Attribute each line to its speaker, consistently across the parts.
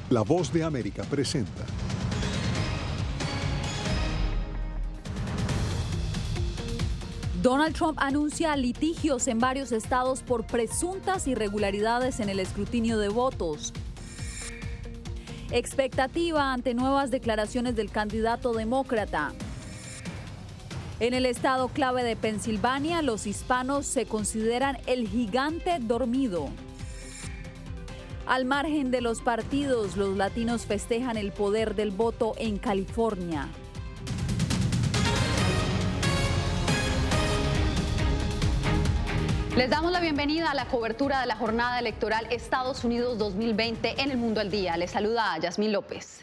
Speaker 1: La Voz de América presenta.
Speaker 2: Donald Trump anuncia litigios en varios estados por presuntas irregularidades en el escrutinio de votos. Expectativa ante nuevas declaraciones del candidato demócrata. En el estado clave de Pensilvania, los hispanos se consideran el gigante dormido. Al margen de los partidos, los latinos festejan el poder del voto en California.
Speaker 3: Les damos la bienvenida a la cobertura de la jornada electoral Estados Unidos 2020 en El Mundo al Día. Les saluda Yasmín López.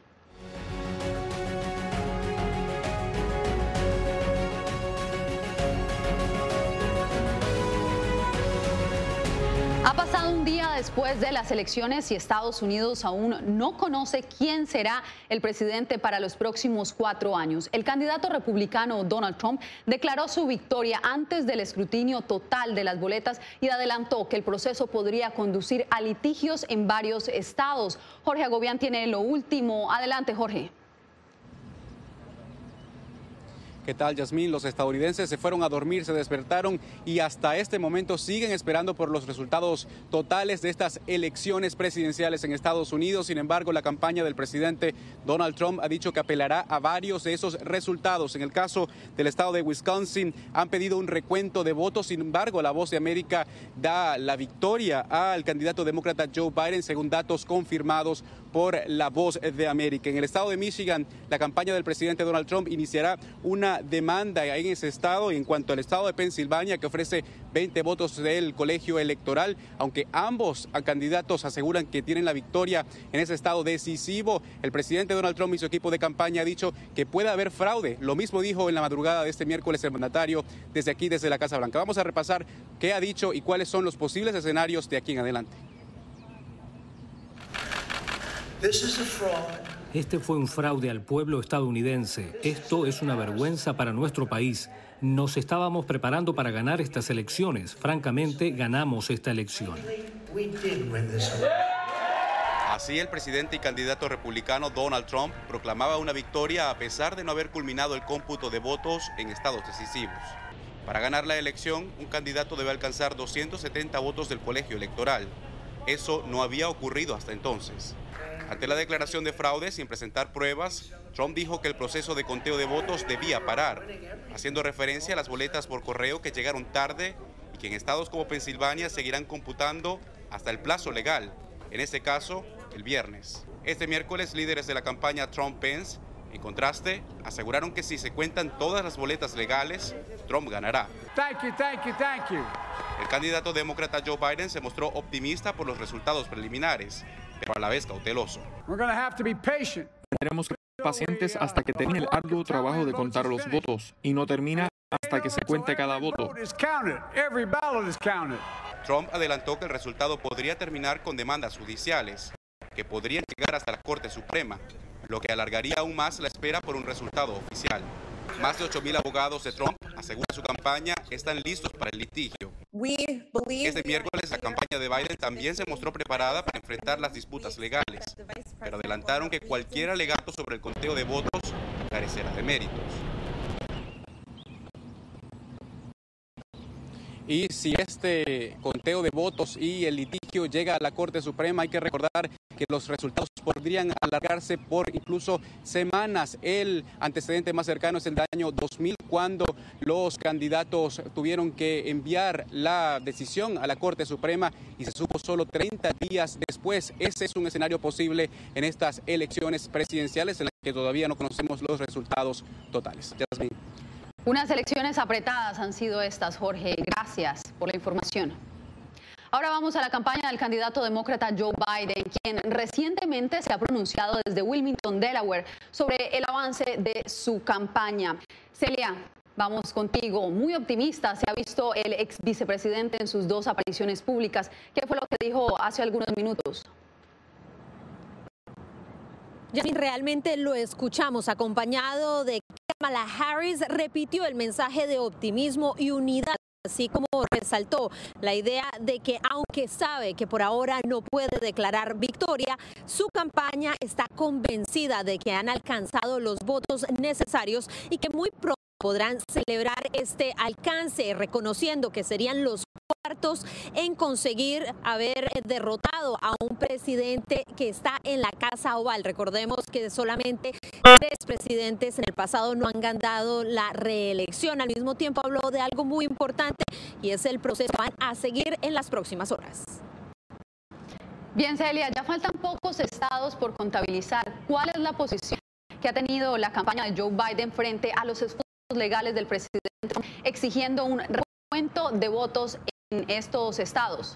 Speaker 3: Ha pasado un día después de las elecciones y Estados Unidos aún no conoce quién será el presidente para los próximos 4 años. El candidato republicano Donald Trump declaró su victoria antes del escrutinio total de las boletas y adelantó que el proceso podría conducir a litigios en varios estados. Jorge Agobián tiene lo último. Adelante, Jorge.
Speaker 4: ¿Qué tal, Yasmín? Los estadounidenses se fueron a dormir, se despertaron y hasta este momento siguen esperando por los resultados totales de estas elecciones presidenciales en Estados Unidos. Sin embargo, la campaña del presidente Donald Trump ha dicho que apelará a varios de esos resultados. En el caso del estado de Wisconsin, han pedido un recuento de votos. Sin embargo, La Voz de América da la victoria al candidato demócrata Joe Biden, según datos confirmados por La Voz de América. En el estado de Michigan, la campaña del presidente Donald Trump iniciará una demanda en ese estado. Y en cuanto al estado de Pensilvania, que ofrece 20 votos del colegio electoral, aunque ambos candidatos aseguran que tienen la victoria en ese estado decisivo, el presidente Donald Trump y su equipo de campaña ha dicho que puede haber fraude. Lo mismo dijo en la madrugada de este miércoles el mandatario desde aquí, desde la Casa Blanca. Vamos a repasar qué ha dicho y cuáles son los posibles escenarios de aquí en adelante.
Speaker 5: Este fue un fraude al pueblo estadounidense. Esto es una vergüenza para nuestro país. Nos estábamos preparando para ganar estas elecciones. Francamente, ganamos esta elección.
Speaker 4: Así, el presidente y candidato republicano Donald Trump proclamaba una victoria a pesar de no haber culminado el cómputo de votos en estados decisivos. Para ganar la elección, un candidato debe alcanzar 270 votos del colegio electoral. Eso no había ocurrido hasta entonces. Ante la declaración de fraude sin presentar pruebas, Trump dijo que el proceso de conteo de votos debía parar, haciendo referencia a las boletas por correo que llegaron tarde y que en estados como Pensilvania seguirán computando hasta el plazo legal, en este caso, el viernes. Este miércoles, líderes de la campaña Trump-Pence, en contraste, aseguraron que si se cuentan todas las boletas legales, Trump ganará. El candidato demócrata Joe Biden se mostró optimista por los resultados preliminares, pero a la vez cauteloso.
Speaker 6: Tendremos que ser pacientes hasta que termine el arduo trabajo de contar los votos y no termina hasta que se cuente cada voto.
Speaker 4: Trump adelantó que el resultado podría terminar con demandas judiciales, que podrían llegar hasta la Corte Suprema, lo que alargaría aún más la espera por un resultado oficial. Más de 8,000 abogados de Trump, asegura su campaña, están listos para el litigio. Este miércoles, la campaña de Biden también se mostró preparada para enfrentar las disputas legales, pero adelantaron que cualquier alegato sobre el conteo de votos carecerá de méritos. Y si este conteo de votos y el litigio llega a la Corte Suprema, hay que recordar que los resultados podrían alargarse por incluso semanas. El antecedente más cercano es el del año 2000, cuando los candidatos tuvieron que enviar la decisión a la Corte Suprema y se supo solo 30 días después. Ese es un escenario posible en estas elecciones presidenciales en las que todavía no conocemos los resultados totales. Yasmín.
Speaker 3: Unas elecciones apretadas han sido estas, Jorge. Gracias por la información. Ahora vamos a la campaña del candidato demócrata Joe Biden, quien recientemente se ha pronunciado desde Wilmington, Delaware, sobre el avance de su campaña. Celia, vamos contigo. Muy optimista se ha visto el ex vicepresidente en sus 2 apariciones públicas. ¿Qué fue lo que dijo hace algunos minutos?
Speaker 7: Yasmín, realmente lo escuchamos acompañado de Kamala Harris, repitió el mensaje de optimismo y unidad así como resaltó la idea de que aunque sabe que por ahora no puede declarar victoria, su campaña está convencida de que han alcanzado los votos necesarios y que muy pronto podrán celebrar este alcance, reconociendo que serían los cuartos en conseguir haber derrotado a un presidente que está en la Casa Oval. Recordemos que solamente 3 presidentes en el pasado no han ganado la reelección. Al mismo tiempo habló de algo muy importante y es el proceso que van a seguir en las próximas horas.
Speaker 3: Bien, Celia, ya faltan pocos estados por contabilizar. ¿Cuál es la posición que ha tenido la campaña de Joe Biden frente a los esfuerzos legales del presidente exigiendo un recuento de votos en estos estados?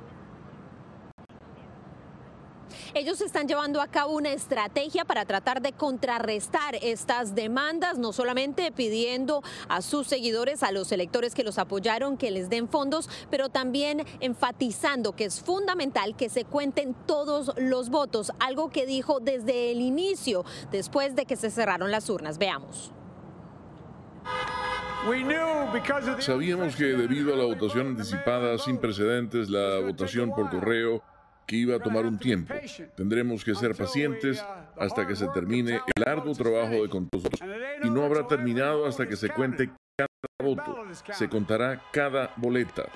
Speaker 7: Ellos están llevando a cabo una estrategia para tratar de contrarrestar estas demandas, no solamente pidiendo a sus seguidores, a los electores que los apoyaron, que les den fondos, pero también enfatizando que es fundamental que se cuenten todos los votos, algo que dijo desde el inicio, después de que se cerraron las urnas. Veamos.
Speaker 8: Sabíamos que debido a la votación anticipada sin precedentes, la votación por correo, que iba a tomar un tiempo. Tendremos que ser pacientes hasta que se termine el arduo trabajo de contar los votos. Y no habrá terminado hasta que se cuente cada voto. Se contará cada boleta.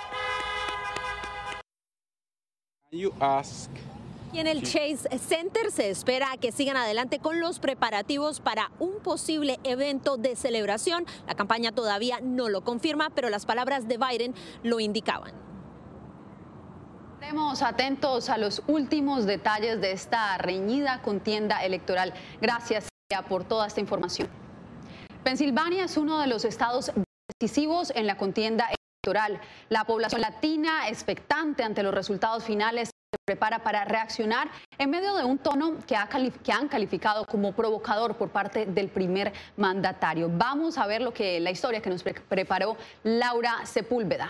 Speaker 7: Y en el Chase Center se espera que sigan adelante con los preparativos para un posible evento de celebración. La campaña todavía no lo confirma, pero las palabras de Biden lo indicaban.
Speaker 3: Estaremos atentos a los últimos detalles de esta reñida contienda electoral. Gracias, Celia, por toda esta información. Pensilvania es uno de los estados decisivos en la contienda electoral. La población latina, expectante ante los resultados finales, se prepara para reaccionar en medio de un tono que han calificado como provocador por parte del primer mandatario. Vamos a ver la historia que nos preparó Laura Sepúlveda.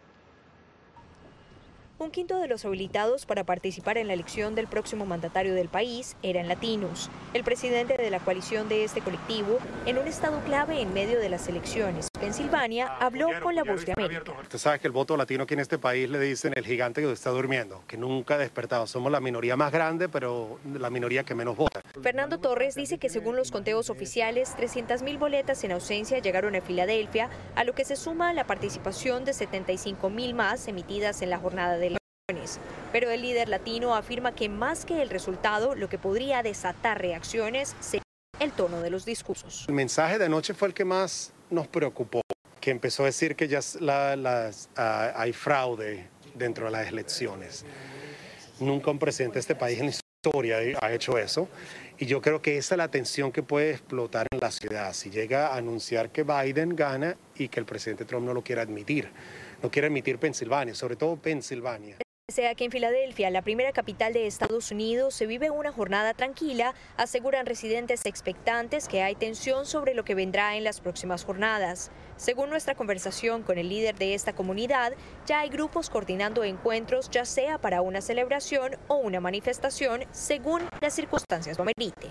Speaker 9: Un quinto de los habilitados para participar en la elección del próximo mandatario del país eran latinos. El presidente de la coalición de este colectivo, en un estado clave en medio de las elecciones, Pensilvania, habló con La Voz de América.
Speaker 10: Usted sabe que el voto latino aquí en este país le dicen el gigante que está durmiendo, que nunca ha despertado. Somos la minoría más grande, pero la minoría que menos vota.
Speaker 9: Fernando Torres dice que según los conteos oficiales, 300,000 boletas en ausencia llegaron a Filadelfia, a lo que se suma la participación de 75,000 más emitidas en la jornada de elecciones. Pero el líder latino afirma que más que el resultado, lo que podría desatar reacciones sería el tono de los discursos.
Speaker 10: El mensaje de anoche fue el que más nos preocupó, que empezó a decir que ya hay fraude dentro de las elecciones. Nunca un presidente de este país en la historia ha hecho eso. Y yo creo que esa es la tensión que puede explotar en la ciudad. Si llega a anunciar que Biden gana y que el presidente Trump no lo quiera admitir. No quiere admitir Pensilvania, sobre todo Pensilvania.
Speaker 9: Sea que en Filadelfia, la primera capital de Estados Unidos, se vive una jornada tranquila, aseguran residentes expectantes que hay tensión sobre lo que vendrá en las próximas jornadas. Según nuestra conversación con el líder de esta comunidad, ya hay grupos coordinando encuentros, ya sea para una celebración o una manifestación, según las circunstancias lo ameriten.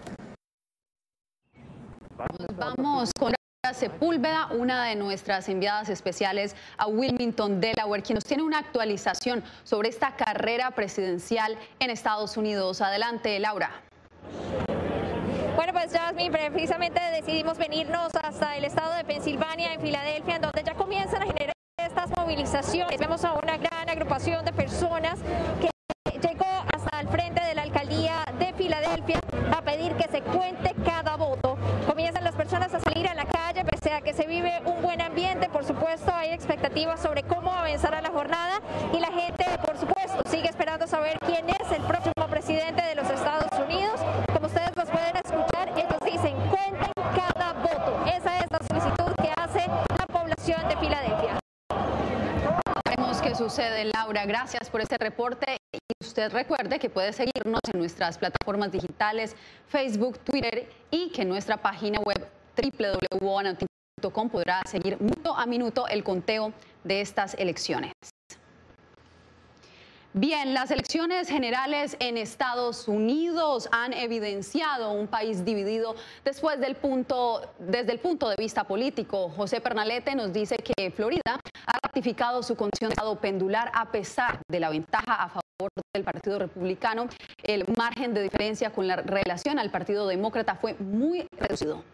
Speaker 3: Vamos con Sepúlveda, una de nuestras enviadas especiales a Wilmington, Delaware, quien nos tiene una actualización sobre esta carrera presidencial en Estados Unidos. Adelante, Laura.
Speaker 11: Bueno, pues Jasmine, precisamente decidimos venirnos hasta el estado de Pensilvania, en Filadelfia, en donde ya comienzan a generar estas movilizaciones. Vemos a una gran agrupación de personas que llegó hasta el frente de la alcaldía de Filadelfia a pedir que se cuente cada voto. Comienzan las personas a salir a la calle, pese a que se vive un buen ambiente. Por supuesto, hay expectativas sobre cómo avanzará la jornada y la gente, por supuesto, sigue esperando saber quién es el próximo presidente de los Estados Unidos. Como ustedes los pueden escuchar, ellos dicen, cuenten cada voto. Esa es la solicitud que hace la población de Filadelfia.
Speaker 3: Veremos qué sucede, Laura. Gracias por este reporte. Y usted recuerde que puede seguirnos en nuestras plataformas digitales, Facebook, Twitter, y que en nuestra página web www.boanoticias.com podrá seguir minuto a minuto el conteo de estas elecciones. Bien, las elecciones generales en Estados Unidos han evidenciado un país dividido desde el punto de vista político. José Pernalete nos dice que Florida ha ratificado su condición de estado pendular a pesar de la ventaja a favor del Partido Republicano. El margen de diferencia con la relación al Partido Demócrata fue muy reducido.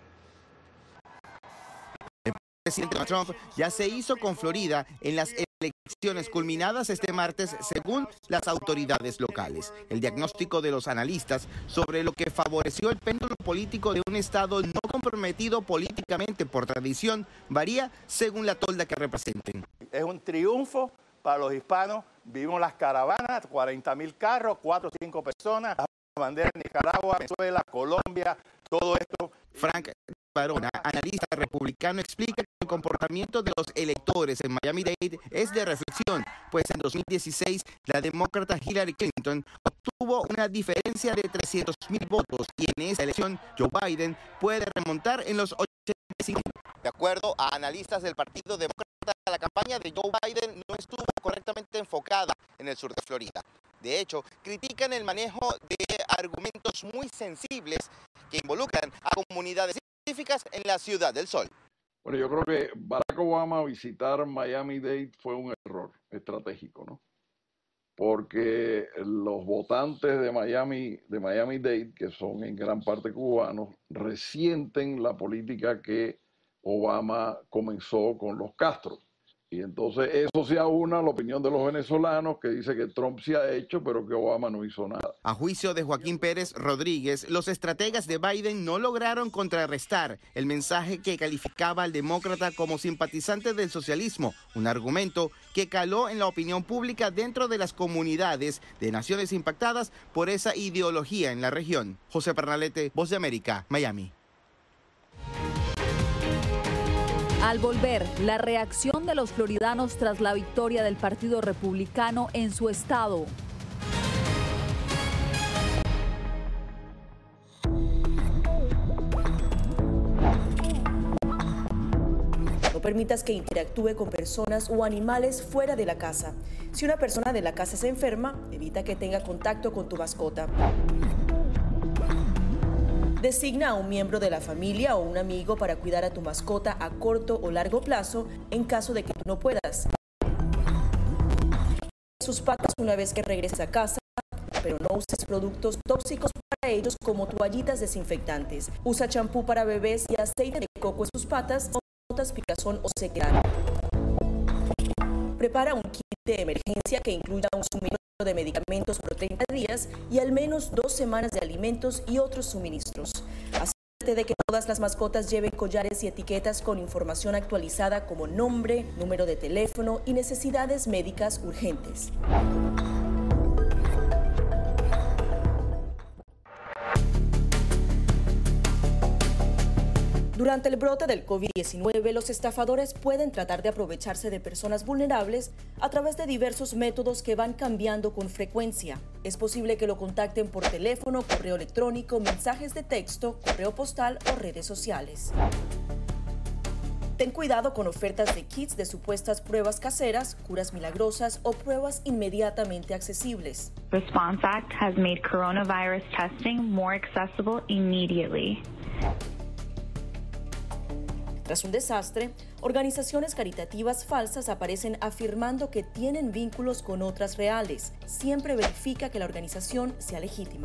Speaker 12: El presidente Trump ya se hizo con Florida en las elecciones culminadas este martes según las autoridades locales. El diagnóstico de los analistas sobre lo que favoreció el péndulo político de un estado no comprometido políticamente por tradición varía según la tolda que representen.
Speaker 13: Es un triunfo para los hispanos. Vimos las caravanas, 40.000 carros, 4 o 5 personas, las banderas de Nicaragua, Venezuela, Colombia, todo esto.
Speaker 12: Frank Barona, analista republicano, explica que el comportamiento de los electores en Miami-Dade es de reflexión, pues en 2016 la demócrata Hillary Clinton obtuvo una diferencia de 300.000 votos y en esta elección Joe Biden puede remontar en los 85. De acuerdo a analistas del Partido Demócrata, la campaña de Joe Biden no estuvo correctamente enfocada en el sur de Florida. De hecho, critican el manejo de argumentos muy sensibles que involucran a comunidades específicas en la Ciudad del Sol.
Speaker 14: Bueno, yo creo que Barack Obama visitar Miami-Dade fue un error estratégico, ¿no? Porque los votantes de Miami-Dade, que son en gran parte cubanos, resienten la política que Obama comenzó con los Castro. Y entonces eso se aúna a la opinión de los venezolanos que dice que Trump se ha hecho, pero que Obama no hizo nada.
Speaker 12: A juicio de Joaquín Pérez Rodríguez, los estrategas de Biden no lograron contrarrestar el mensaje que calificaba al demócrata como simpatizante del socialismo, un argumento que caló en la opinión pública dentro de las comunidades de naciones impactadas por esa ideología en la región. José Pernalete, Voz de América, Miami.
Speaker 2: Al volver, la reacción de los floridanos tras la victoria del Partido Republicano en su estado.
Speaker 15: No permitas que interactúe con personas o animales fuera de la casa. Si una persona de la casa se enferma, evita que tenga contacto con tu mascota. Designa a un miembro de la familia o un amigo para cuidar a tu mascota a corto o largo plazo en caso de que tú no puedas. Sus patas una vez que regreses a casa, pero no uses productos tóxicos para ellos como toallitas desinfectantes. Usa champú para bebés y aceite de coco en sus patas, notas picazón o sequedad. Prepara un kit de emergencia que incluya un suministro de medicamentos por 30 días y al menos 2 semanas de alimentos y otros suministros. Asegúrate de que todas las mascotas lleven collares y etiquetas con información actualizada como nombre, número de teléfono y necesidades médicas urgentes. Durante el brote del COVID-19, los estafadores pueden tratar de aprovecharse de personas vulnerables a través de diversos métodos que van cambiando con frecuencia. Es posible que lo contacten por teléfono, correo electrónico, mensajes de texto, correo postal o redes sociales. Ten cuidado con ofertas de kits de supuestas pruebas caseras, curas milagrosas o pruebas inmediatamente accesibles.
Speaker 16: Response Act has made coronavirus testing more accessible immediately.
Speaker 15: Tras un desastre, organizaciones caritativas falsas aparecen afirmando que tienen vínculos con otras reales. Siempre verifica que la organización sea legítima.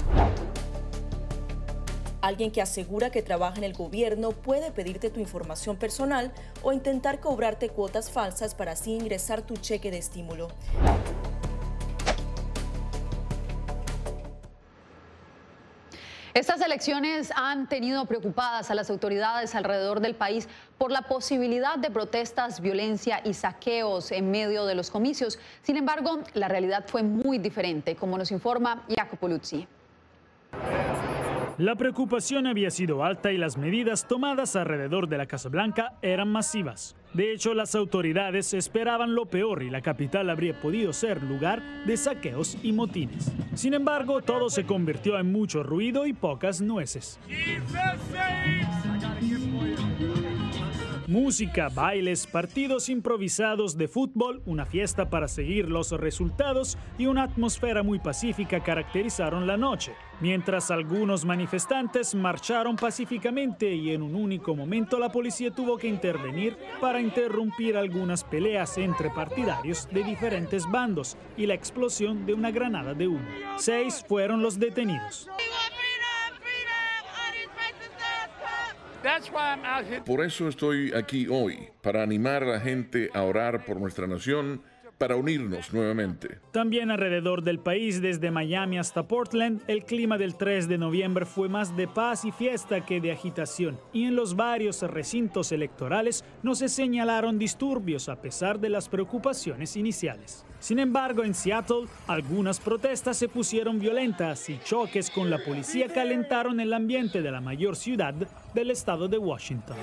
Speaker 15: Alguien que asegura que trabaja en el gobierno puede pedirte tu información personal o intentar cobrarte cuotas falsas para así ingresar tu cheque de estímulo.
Speaker 3: Estas elecciones han tenido preocupadas a las autoridades alrededor del país por la posibilidad de protestas, violencia y saqueos en medio de los comicios. Sin embargo, la realidad fue muy diferente, como nos informa Jacopo Luzzi.
Speaker 17: La preocupación había sido alta y las medidas tomadas alrededor de la Casa Blanca eran masivas. De hecho, las autoridades esperaban lo peor y la capital habría podido ser lugar de saqueos y motines. Sin embargo, todo se convirtió en mucho ruido y pocas nueces. Música, bailes, partidos improvisados de fútbol, una fiesta para seguir los resultados y una atmósfera muy pacífica caracterizaron la noche. Mientras algunos manifestantes marcharon pacíficamente y en un único momento la policía tuvo que intervenir para interrumpir algunas peleas entre partidarios de diferentes bandos y la explosión de una granada de humo. 6 fueron los detenidos.
Speaker 8: Por eso estoy aquí hoy, para animar a la gente a orar por nuestra nación, para unirnos nuevamente.
Speaker 17: También alrededor del país, desde Miami hasta Portland, el clima del 3 de noviembre fue más de paz y fiesta que de agitación. Y en los varios recintos electorales no se señalaron disturbios a pesar de las preocupaciones iniciales. Sin embargo, en Seattle, algunas protestas se pusieron violentas y choques con la policía calentaron el ambiente de la mayor ciudad del estado de Washington.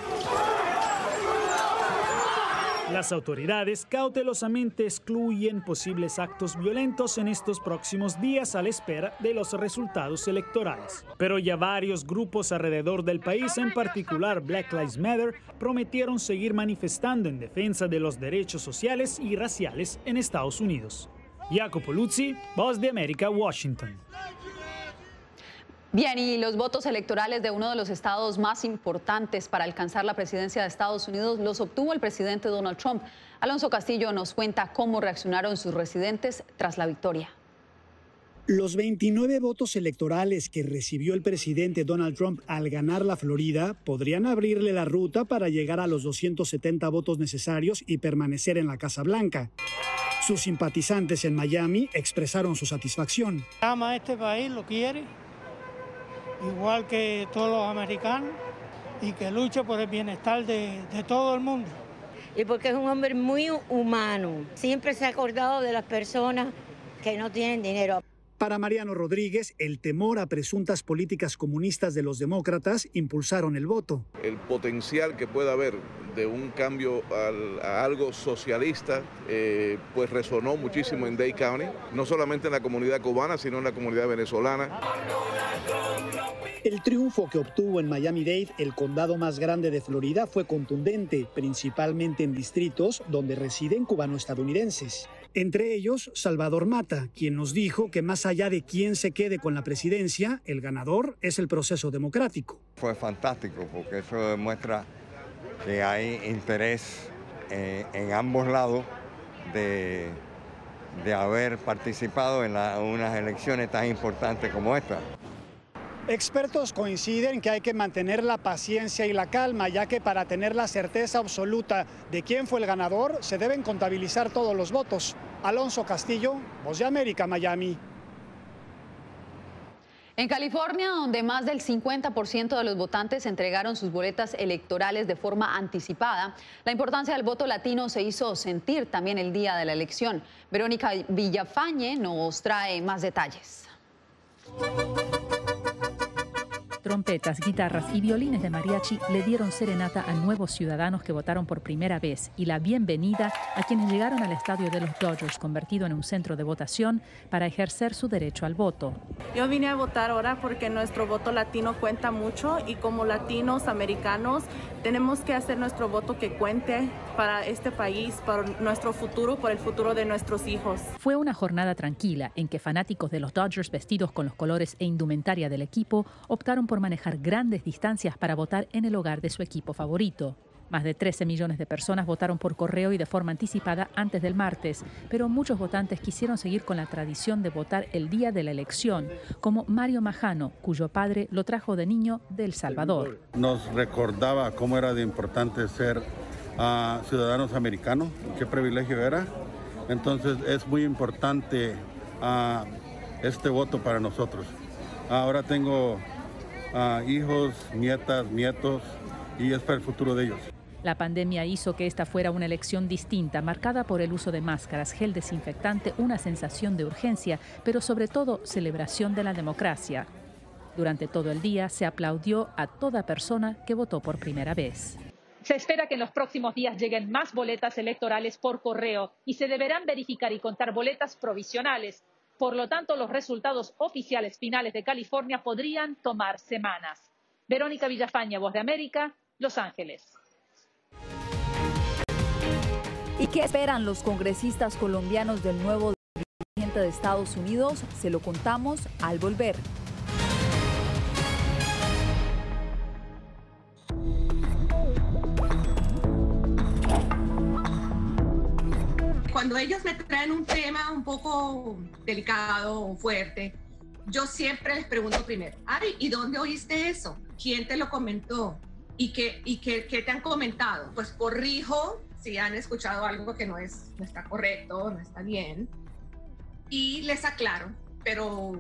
Speaker 17: Las autoridades cautelosamente excluyen posibles actos violentos en estos próximos días a la espera de los resultados electorales. Pero ya varios grupos alrededor del país, en particular Black Lives Matter, prometieron seguir manifestando en defensa de los derechos sociales y raciales en Estados Unidos. Jacopo Luzzi, Voz de América, Washington.
Speaker 3: Bien, y los votos electorales de uno de los estados más importantes para alcanzar la presidencia de Estados Unidos los obtuvo el presidente Donald Trump. Alonso Castillo nos cuenta cómo reaccionaron sus residentes tras la victoria.
Speaker 18: Los 29 votos electorales que recibió el presidente Donald Trump al ganar la Florida podrían abrirle la ruta para llegar a los 270 votos necesarios y permanecer en la Casa Blanca. Sus simpatizantes en Miami expresaron su satisfacción.
Speaker 19: Ama este país, lo quiere, igual que todos los americanos, y que lucha por el bienestar de todo el mundo.
Speaker 20: Y porque es un hombre muy humano, siempre se ha acordado de las personas que no tienen dinero.
Speaker 18: Para Mariano Rodríguez, el temor a presuntas políticas comunistas de los demócratas impulsaron el voto.
Speaker 21: El potencial que pueda haber de un cambio a algo socialista, pues resonó muchísimo en Dade County, no solamente en la comunidad cubana, sino en la comunidad venezolana.
Speaker 18: El triunfo que obtuvo en Miami-Dade, el condado más grande de Florida, fue contundente, principalmente en distritos donde residen cubano-estadounidenses. Entre ellos, Salvador Mata, quien nos dijo que más allá de quién se quede con la presidencia, el ganador es el proceso democrático.
Speaker 22: Fue fantástico porque eso demuestra que hay interés en ambos lados de haber participado en unas elecciones tan importantes como esta.
Speaker 18: Expertos coinciden que hay que mantener la paciencia y la calma, ya que para tener la certeza absoluta de quién fue el ganador, se deben contabilizar todos los votos. Alonso Castillo, Voz de América, Miami.
Speaker 3: En California, donde más del 50% de los votantes entregaron sus boletas electorales de forma anticipada, la importancia del voto latino se hizo sentir también el día de la elección. Verónica Villafañe nos trae más detalles.
Speaker 23: Trompetas, guitarras y violines de mariachi le dieron serenata a nuevos ciudadanos que votaron por primera vez y la bienvenida a quienes llegaron al estadio de los Dodgers, convertido en un centro de votación, para ejercer su derecho al voto.
Speaker 24: Yo vine a votar ahora porque nuestro voto latino cuenta mucho y como latinos americanos tenemos que hacer nuestro voto que cuente para este país, para nuestro futuro, por el futuro de nuestros hijos.
Speaker 23: Fue una jornada tranquila en que fanáticos de los Dodgers vestidos con los colores e indumentaria del equipo optaron por manejar grandes distancias para votar en el hogar de su equipo favorito. Más de 13 millones de personas votaron por correo y de forma anticipada antes del martes, pero muchos votantes quisieron seguir con la tradición de votar el día de la elección, como Mario Majano, cuyo padre lo trajo de niño de El Salvador.
Speaker 25: Nos recordaba cómo era de importante ser ciudadanos americanos, qué privilegio era. Entonces es muy importante este voto para nosotros. Ahora tengo hijos, nietas, nietos, y es para el futuro de ellos.
Speaker 23: La pandemia hizo que esta fuera una elección distinta, marcada por el uso de máscaras, gel desinfectante, una sensación de urgencia, pero sobre todo celebración de la democracia. Durante todo el día se aplaudió a toda persona que votó por primera vez.
Speaker 26: Se espera que en los próximos días lleguen más boletas electorales por correo y se deberán verificar y contar boletas provisionales. Por lo tanto, los resultados oficiales finales de California podrían tomar semanas. Verónica Villafañe, Voz de América, Los Ángeles.
Speaker 2: ¿Y qué esperan los congresistas colombianos del nuevo presidente de Estados Unidos? Se lo contamos al volver.
Speaker 1: Cuando ellos me traen un tema un poco delicado o fuerte, yo siempre les pregunto primero, ay, ¿y dónde oíste eso? ¿Quién te lo comentó? ¿Y qué te han comentado? Pues corrijo si han escuchado algo que no está correcto, no está bien, y les aclaro, pero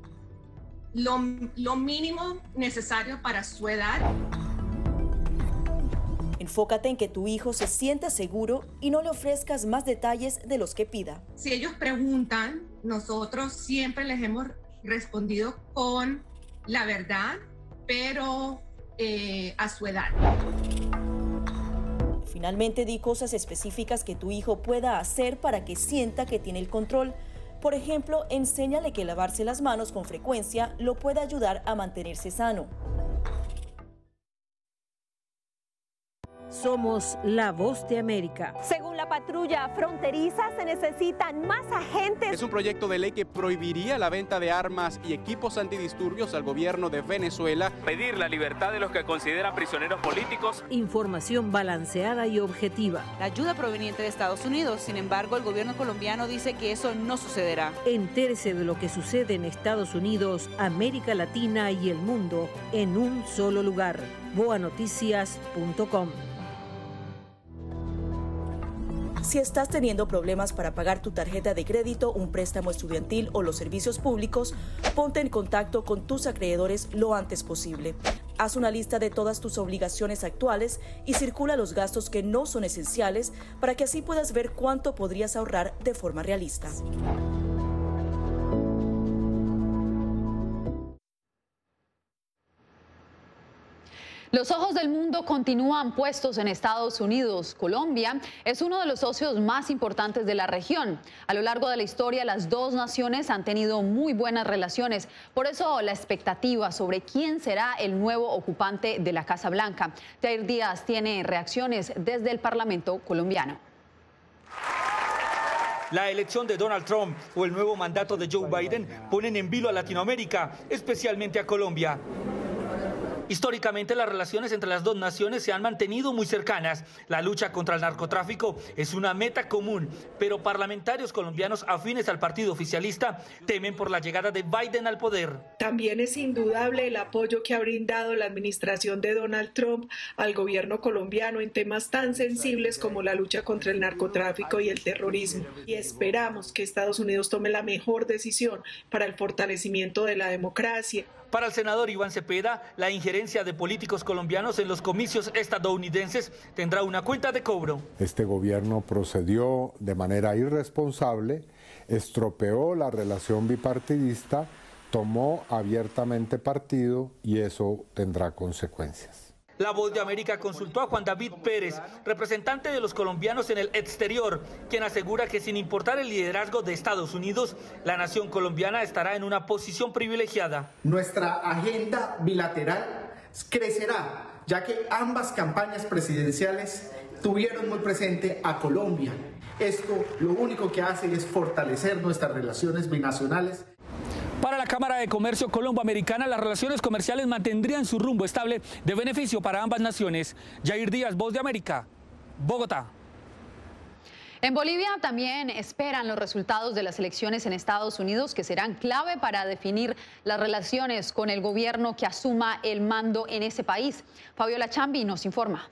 Speaker 1: lo mínimo necesario para su edad.
Speaker 15: Enfócate en que tu hijo se sienta seguro y no le ofrezcas más detalles de los que pida.
Speaker 1: Si ellos preguntan, nosotros siempre les hemos respondido con la verdad, pero a su edad.
Speaker 15: Finalmente, di cosas específicas que tu hijo pueda hacer para que sienta que tiene el control. Por ejemplo, enséñale que lavarse las manos con frecuencia lo puede ayudar a mantenerse sano.
Speaker 4: Somos la voz de América.
Speaker 5: Según la patrulla fronteriza, se necesitan más agentes.
Speaker 6: Es un proyecto de ley que prohibiría la venta de armas y equipos antidisturbios al gobierno de Venezuela.
Speaker 7: Pedir la libertad de los que consideran prisioneros políticos.
Speaker 4: Información balanceada y objetiva.
Speaker 10: La ayuda proveniente de Estados Unidos. Sin embargo, el gobierno colombiano dice que eso no sucederá.
Speaker 4: Entérese de lo que sucede en Estados Unidos, América Latina y el mundo en un solo lugar. boanoticias.com.
Speaker 15: Si estás teniendo problemas para pagar tu tarjeta de crédito, un préstamo estudiantil o los servicios públicos, ponte en contacto con tus acreedores lo antes posible. Haz una lista de todas tus obligaciones actuales y circula los gastos que no son esenciales para que así puedas ver cuánto podrías ahorrar de forma realista.
Speaker 3: Los ojos del mundo continúan puestos en Estados Unidos. Colombia es uno de los socios más importantes de la región. A lo largo de la historia, las dos naciones han tenido muy buenas relaciones. Por eso, la expectativa sobre quién será el nuevo ocupante de la Casa Blanca. Jair Díaz tiene reacciones desde el Parlamento colombiano.
Speaker 27: La elección de Donald Trump o el nuevo mandato de Joe Biden ponen en vilo a Latinoamérica, especialmente a Colombia. Históricamente, las relaciones entre las dos naciones se han mantenido muy cercanas. La lucha contra el narcotráfico es una meta común, pero parlamentarios colombianos afines al partido oficialista temen por la llegada de Biden al poder.
Speaker 28: También es indudable el apoyo que ha brindado la administración de Donald Trump al gobierno colombiano en temas tan sensibles como la lucha contra el narcotráfico y el terrorismo. Y esperamos que Estados Unidos tome la mejor decisión para el fortalecimiento de la democracia.
Speaker 27: Para el senador Iván Cepeda, la injerencia de políticos colombianos en los comicios estadounidenses tendrá una cuenta de cobro.
Speaker 29: Este gobierno procedió de manera irresponsable, estropeó la relación bipartidista, tomó abiertamente partido y eso tendrá consecuencias.
Speaker 27: La Voz de América consultó a Juan David Pérez, representante de los colombianos en el exterior, quien asegura que sin importar el liderazgo de Estados Unidos, la nación colombiana estará en una posición privilegiada.
Speaker 30: Nuestra agenda bilateral crecerá, ya que ambas campañas presidenciales tuvieron muy presente a Colombia. Esto lo único que hace es fortalecer nuestras relaciones binacionales.
Speaker 27: Para la Cámara de Comercio Colombo-Americana, las relaciones comerciales mantendrían su rumbo estable de beneficio para ambas naciones. Jair Díaz, Voz de América, Bogotá.
Speaker 3: En Bolivia también esperan los resultados de las elecciones en Estados Unidos, que serán clave para definir las relaciones con el gobierno que asuma el mando en ese país. Fabiola Chambi nos informa.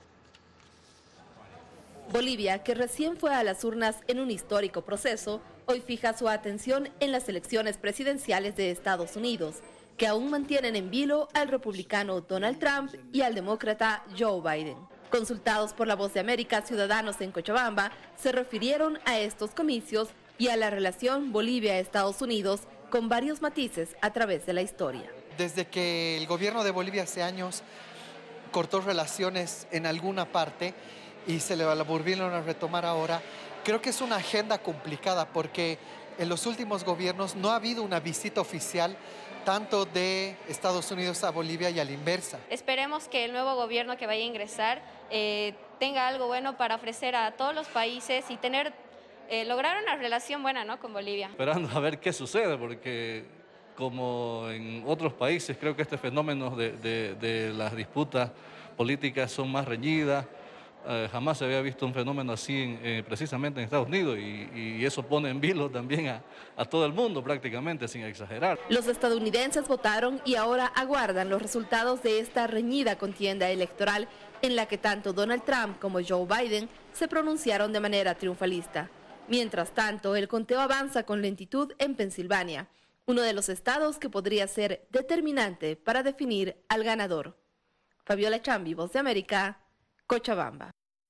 Speaker 31: Bolivia, que recién fue a las urnas en un histórico proceso, hoy fija su atención en las elecciones presidenciales de Estados Unidos, que aún mantienen en vilo al republicano Donald Trump y al demócrata Joe Biden. Consultados por la Voz de América, ciudadanos en Cochabamba se refirieron a estos comicios y a la relación Bolivia-Estados Unidos con varios matices a través de la historia.
Speaker 32: Desde que el gobierno de Bolivia hace años cortó relaciones en alguna parte y se le volvieron a retomar ahora, creo que es una agenda complicada porque en los últimos gobiernos no ha habido una visita oficial tanto de Estados Unidos a Bolivia y a la inversa.
Speaker 33: Esperemos que el nuevo gobierno que vaya a ingresar
Speaker 8: tenga algo bueno para ofrecer a todos los países y lograr una relación buena, ¿no?, con Bolivia.
Speaker 9: Esperando a ver qué sucede, porque como en otros países creo que este fenómeno de las disputas políticas son más reñidas. Jamás se había visto un fenómeno así precisamente en Estados Unidos y eso pone en vilo también a todo el mundo prácticamente, sin exagerar.
Speaker 31: Los estadounidenses votaron y ahora aguardan los resultados de esta reñida contienda electoral en la que tanto Donald Trump como Joe Biden se pronunciaron de manera triunfalista. Mientras tanto, el conteo avanza con lentitud en Pensilvania, uno de los estados que podría ser determinante para definir al ganador. Fabiola Chambi, Voz de América, Cochabamba.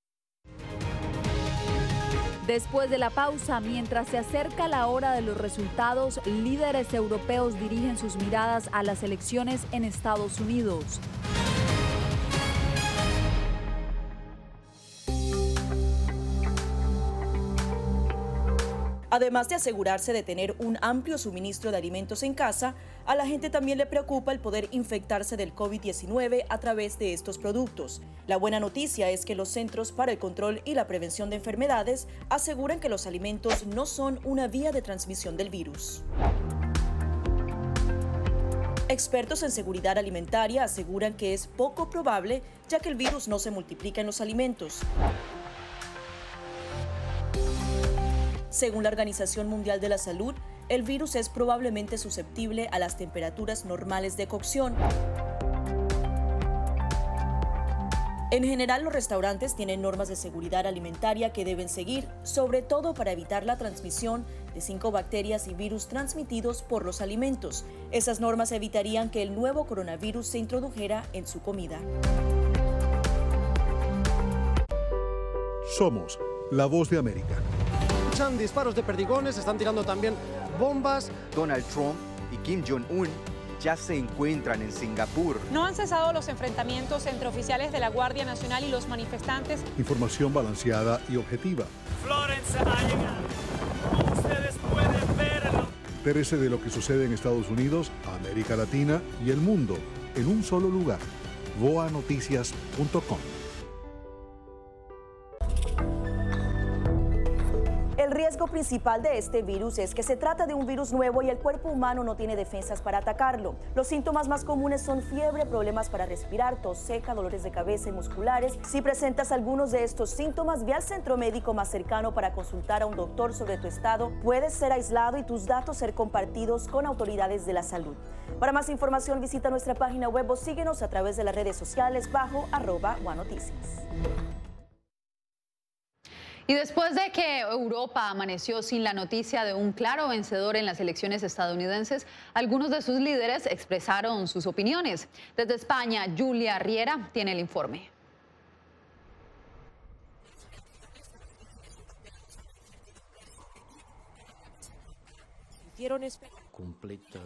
Speaker 2: Después de la pausa, mientras se acerca la hora de los resultados, líderes europeos dirigen sus miradas a las elecciones en Estados Unidos.
Speaker 15: Además de asegurarse de tener un amplio suministro de alimentos en casa, a la gente también le preocupa el poder infectarse del COVID-19 a través de estos productos. La buena noticia es que los Centros para el Control y la Prevención de Enfermedades aseguran que los alimentos no son una vía de transmisión del virus. Expertos en seguridad alimentaria aseguran que es poco probable, ya que el virus no se multiplica en los alimentos. Según la Organización Mundial de la Salud, el virus es probablemente susceptible a las temperaturas normales de cocción. En general, los restaurantes tienen normas de seguridad alimentaria que deben seguir, sobre todo para evitar la transmisión de 5 bacterias y virus transmitidos por los alimentos. Esas normas evitarían que el nuevo coronavirus se introdujera en su comida.
Speaker 11: Somos la Voz de América.
Speaker 12: Escuchan disparos de perdigones, están tirando también bombas.
Speaker 13: Donald Trump y Kim Jong-un ya se encuentran en Singapur.
Speaker 14: No han cesado los enfrentamientos entre oficiales de la Guardia Nacional y los manifestantes.
Speaker 11: Información balanceada y objetiva.
Speaker 16: Florence ha llegado. Como ustedes pueden verlo.
Speaker 11: Entérese de lo que sucede en Estados Unidos, América Latina y el mundo en un solo lugar. voanoticias.com.
Speaker 15: El riesgo principal de este virus es que se trata de un virus nuevo y el cuerpo humano no tiene defensas para atacarlo. Los síntomas más comunes son fiebre, problemas para respirar, tos seca, dolores de cabeza y musculares. Si presentas algunos de estos síntomas, ve al centro médico más cercano para consultar a un doctor sobre tu estado. Puedes ser aislado y tus datos ser compartidos con autoridades de la salud. Para más información, visita nuestra página web o síguenos a través de las redes sociales bajo @OneNoticias.
Speaker 3: Y después de que Europa amaneció sin la noticia de un claro vencedor en las elecciones estadounidenses, algunos de sus líderes expresaron sus opiniones. Desde España, Julia Riera tiene el informe.
Speaker 17: Complete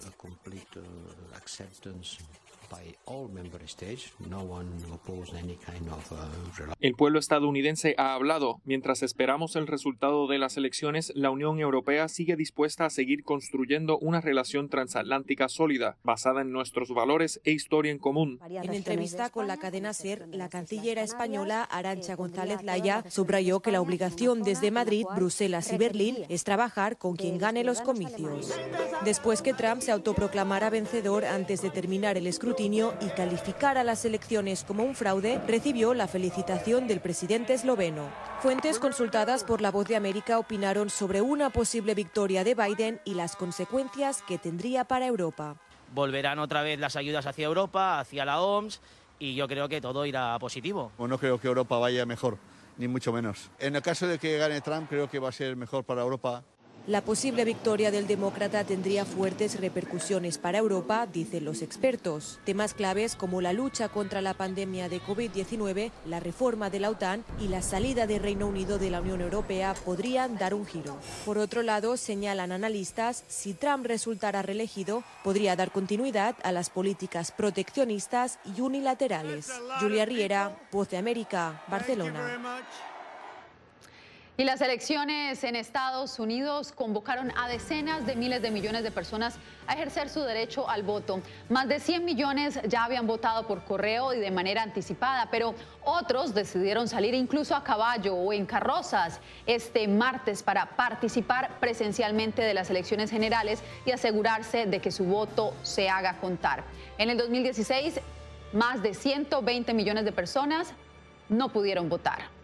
Speaker 17: acceptance by all member states. No one opposed any kind of
Speaker 19: El pueblo estadounidense ha hablado. Mientras esperamos el resultado de las elecciones, la Unión Europea sigue dispuesta a seguir construyendo una relación transatlántica sólida, basada en nuestros valores e historia en común.
Speaker 20: En entrevista con la cadena SER, la canciller española Arantxa González Laya subrayó que la obligación desde Madrid, Bruselas y Berlín es trabajar con quien gane los comicios. Después que Trump se autoproclamara vencedor antes de terminar el escrutinio y calificara las elecciones como un fraude, recibió la felicitación del presidente esloveno. Fuentes consultadas por La Voz de América opinaron sobre una posible victoria de Biden y las consecuencias que tendría para Europa.
Speaker 21: Volverán otra vez las ayudas hacia Europa, hacia la OMS, y yo creo que todo irá positivo.
Speaker 22: No creo que Europa vaya mejor, ni mucho menos. En el caso de que gane Trump, creo que va a ser mejor para Europa.
Speaker 20: La posible victoria del demócrata tendría fuertes repercusiones para Europa, dicen los expertos. Temas claves como la lucha contra la pandemia de COVID-19, la reforma de la OTAN y la salida del Reino Unido de la Unión Europea podrían dar un giro. Por otro lado, señalan analistas, si Trump resultara reelegido, podría dar continuidad a las políticas proteccionistas y unilaterales. Julia Riera, Voz de América, Barcelona.
Speaker 3: Y las elecciones en Estados Unidos convocaron a decenas de miles de millones de personas a ejercer su derecho al voto. Más de 100 millones ya habían votado por correo y de manera anticipada, pero otros decidieron salir incluso a caballo o en carrozas este martes para participar presencialmente de las elecciones generales y asegurarse de que su voto se haga contar. En el 2016, más de 120 millones de personas no pudieron votar.